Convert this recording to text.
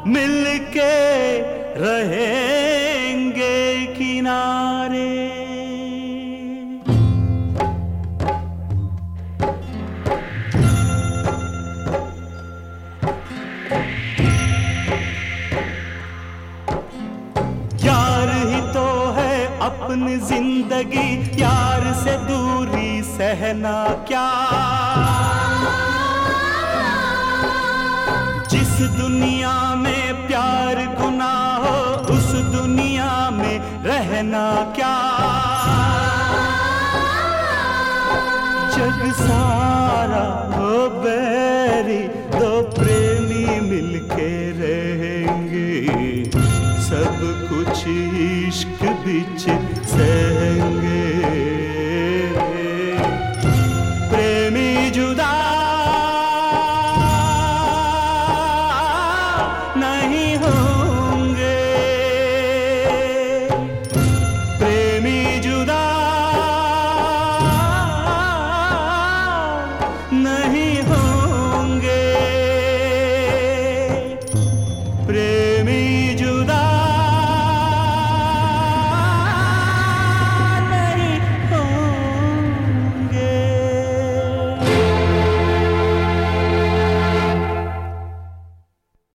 मिलके रहेंगे किनारे। यार ही तो है अपनी जिंदगी, यार से दूरी सहना क्या। जिस दुनिया में प्यार गुनाह हो, उस दुनिया में रहना क्या। जग सारा हो बैरी, दो प्रेमी मिलके रहेंगे। सब कुछ इश्क बिच सहेंगे। प्रेमी जुदा नहीं होंगे, प्रेमी जुदा नहीं होंगे, प्रेमी